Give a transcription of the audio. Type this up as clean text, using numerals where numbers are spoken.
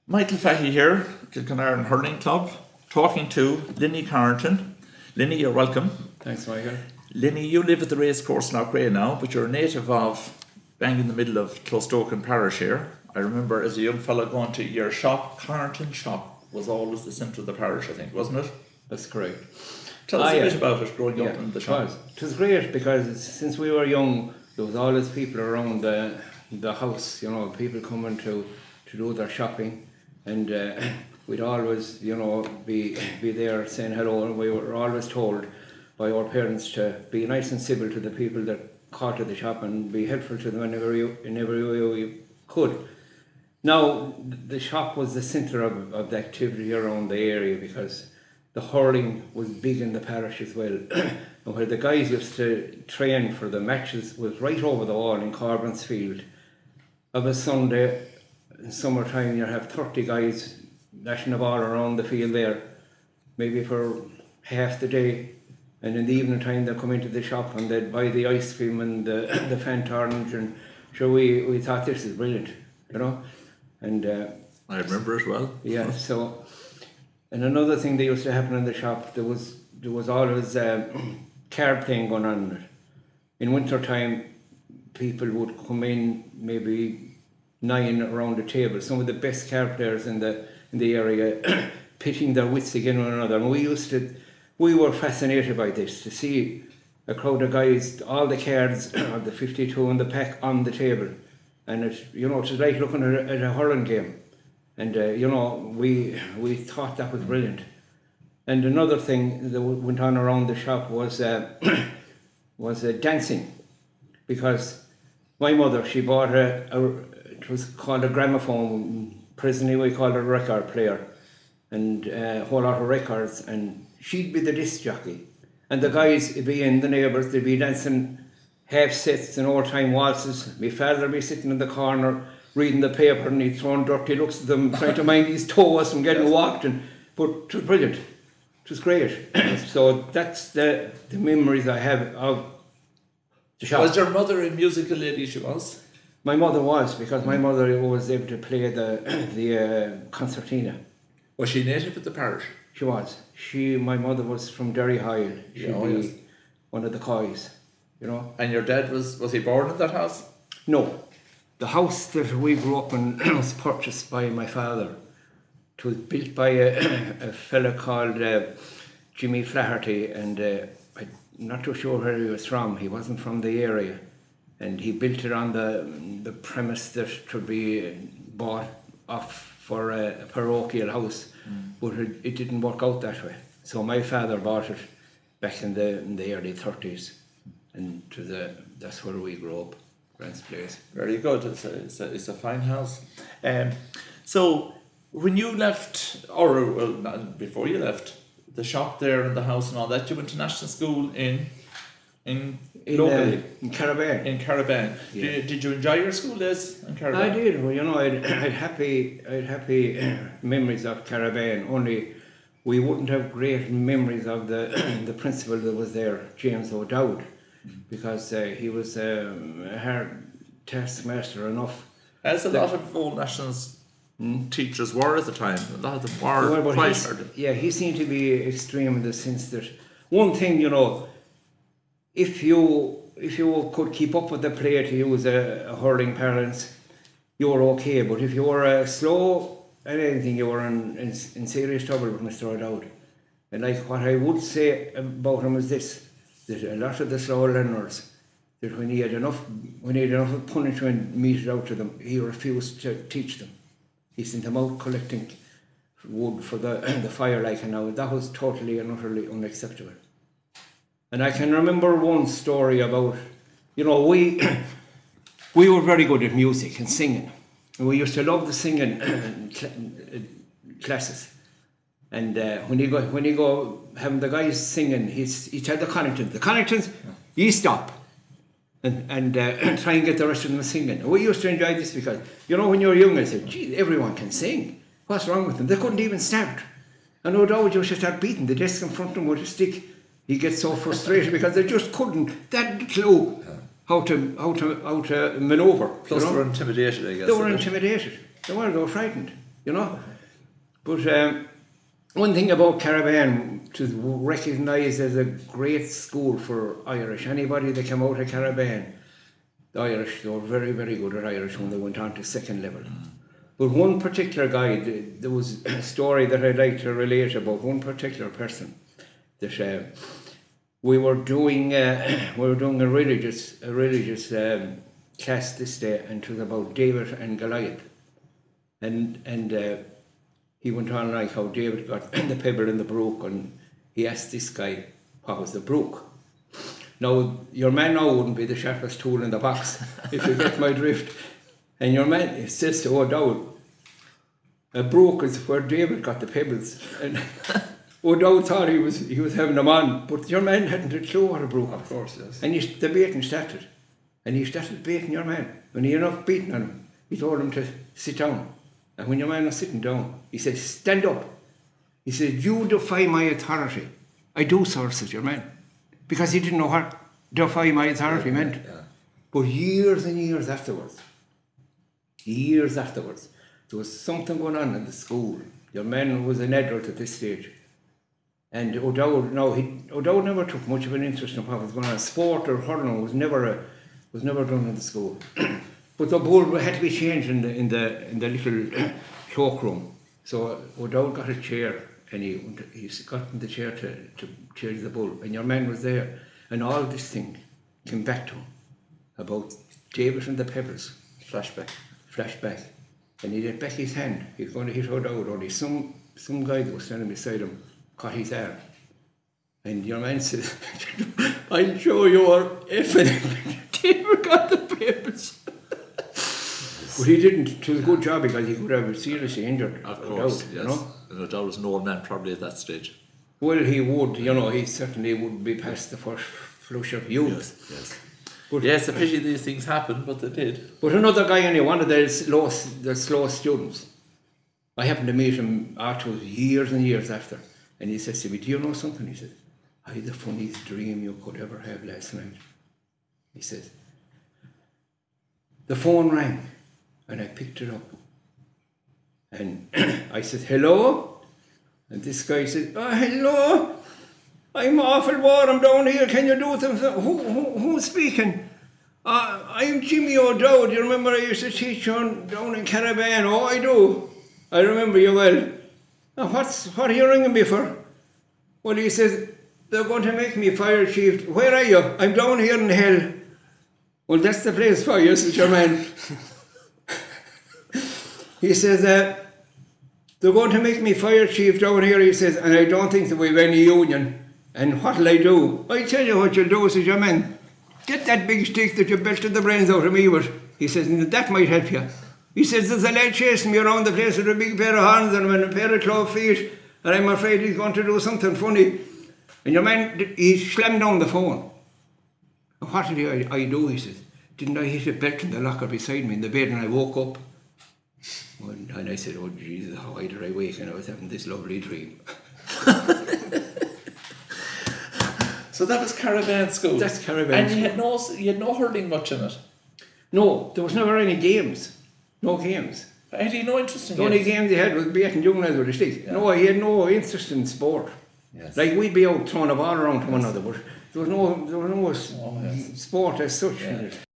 Michael Fahey here, Kilconarn Hurling Club, talking to Linny Carrington. Linny, you're welcome. Thanks, Michael. Linny, you live at the racecourse in Lochray now, but you're a native of bang in the middle of Clostoken parish here. I remember as a young fellow going to your shop, Carrington shop, was always the centre of the parish, I think, wasn't it? That's correct. Tell us a bit about it, growing up in the shop. It was great because since we were young, there was always people around the house, people coming to do their shopping, and we'd always, be there saying hello, and we were always told by our parents to be nice and civil to the people that caught at the shop and be helpful to them in every way we could. Now, the shop was the centre of the activity around the area because the hurling was big in the parish as well. And where the guys used to train for the matches was right over the wall in Corbyn's Field. Of a Sunday, in summertime, you have 30 guys lashing the ball around the field there, maybe for half the day. And in the evening time, they'd come into the shop and they'd buy the ice cream and the Fanta orange. And sure, we thought this is brilliant, And I remember it well. Yeah, so... And another thing that used to happen in the shop, there was always card playing going on. In winter time, people would come in, maybe 9 around the table. Some of the best card players in the area, pitting their wits against one another. And we were fascinated by this, to see a crowd of guys, all the cards of the 52 in the pack on the table. And it was like looking at a hurling game. And, we thought that was brilliant. And another thing that went on around the shop was dancing. Because my mother, she bought it was called a gramophone. Presently we call it a record player. And a whole lot of records. And she'd be the disc jockey. And the guys would be in, the neighbours, they'd be dancing half sets and old-time waltzes. My father would be sitting in the corner reading the paper, and he'd thrown dirty looks at them, trying to mind his toes from getting walked. But it was brilliant. It was great. So that's the memories I have of the shop. Was your mother a musical lady, she was? My mother was, because my mother was able to play the concertina. Was she native of the parish? She was. My mother was from Derryhile. She'd be one of the coys, And your dad, was he born in that house? No. The house that we grew up in was purchased by my father. It was built by a fella called Jimmy Flaherty, and I'm not too sure where he was from. He wasn't from the area, and he built it on the premise that it would be bought off for a parochial house, but it didn't work out that way. So my father bought it back in the early 30s, and that's where we grew up. Place. Very good. It's a fine house. So when you left, or before you left, the shop there and the house and all that, you went to national school in locally in Caravan. In Caravan. Yeah. Did you enjoy your school days in Caravan? I did. Well, I'd happy memories of Caravan. Only we wouldn't have great memories of the principal that was there, James O'Dowd. Because he was a hard taskmaster enough. As a lot of old Nationals teachers were at the time. A lot of them were quite hard. Yeah, he seemed to be extreme in the sense that one thing, if you could keep up with the player, to use a hurling parlance, you were okay. But if you were slow at anything, you were in serious trouble with Mr. O'Dowd. And like what I would say about him is this. That a lot of the slow learners, that when he had enough punishment meted out to them, he refused to teach them. He sent them out collecting wood for the fire, and now that was totally and utterly unacceptable. And I can remember one story about, we were very good at music and singing, and we used to love the singing classes. And when you go having the guys singing, he'd tell the Conningtons, you stop and try and get the rest of them singing. And we used to enjoy this because, when you're young, I said, gee, everyone can sing. What's wrong with them? They couldn't even start. And O'Dowd used to start beating the desk in front of him with a stick. He gets so frustrated because they just couldn't. That clue how to manoeuvre. Plus they were intimidated, I guess. They were intimidated. They were frightened. you know. But one thing about Caravan, it was recognised as a great school for Irish. Anybody that came out of Caravan, the Irish, they were very, very good at Irish when they went on to second level. But one particular guy, there was a story that I'd like to relate about one particular person. That we were doing a religious class this day, and it was about David and Goliath, and he went on like how David got the pebble in the brook, and he asked this guy what was the brook. Now your man now wouldn't be the sharpest tool in the box, if you get my drift. And your man says to O'Dowd, a brook is where David got the pebbles. And O'Dowd thought he was having them on, but your man hadn't a clue what a brook was. Of course, yes. And the baiting started. And he started baiting your man. When he had enough beating on him, he told him to sit down. And when your man was sitting down, he said, stand up. He said, you defy my authority. I do, sir, said your man. Because he didn't know what defy my authority meant. Yeah. But years and years afterwards, there was something going on in the school. Your man was an adult at this stage. And O'Dowd never took much of an interest in what was going on. Sport or hurling was never done in the school. But the bull had to be changed in the little cloakroom. So O'Dowd got a chair, and he got in the chair to change the bull. And your man was there. And all this thing came back to him about David and the pebbles. Flashback. And he had back his hand. He was going to hit O'Dowd. Only some guy that was standing beside him caught his arm. And your man says, I'll show you our effing. David got the pebbles. But he didn't. It was a good job because he could have seriously injured. Of course, O'Dowd, yes. You know? And O'Dowd was an old man probably at that stage. Well, he would, he certainly would be past the first flush of youth. Yes. But, Yes, a pity these things happen, but they did. But another guy, one of the slow students, I happened to meet him afterwards, years and years after, and he says to me, do you know something? He said, I had the funniest dream you could ever have last night. He says, the phone rang, and I picked it up. And I said, hello? And this guy said, oh, hello? I'm awful warm down here. Can you do something? Who's speaking? I'm Jimmy O'Dowd. You remember I used to teach you down in Caravan? Oh, I do. I remember you well. Now, what are you ringing me for? Well, he says, they're going to make me fire chief. Where are you? I'm down here in hell. Well, that's the place for you, says your man. He says, they're going to make me fire chief down here, he says, and I don't think that we've any union. And what'll I do? I tell you what you'll do, says your man. Get that big stick that you belted the brains out of me with. He says, that might help you. He says, there's a lad chasing me around the place with a big pair of horns and a pair of claw feet, and I'm afraid he's going to do something funny. And your man, he slammed down the phone. And what did I do? He says, didn't I hit a belt in the locker beside me in the bed, and I woke up? And I said, oh Jesus, how did I wake? And I was having this lovely dream. So that was Caravan School. That's Caravan and School. you had no hurling much in it. No, there was never any games. No games. Had he no interest in The only games he had was beating young lads with a stick. Yeah. No, he had no interest in sport. Yes. Like we'd be out throwing a ball around to one another, but there was no sport as such in it.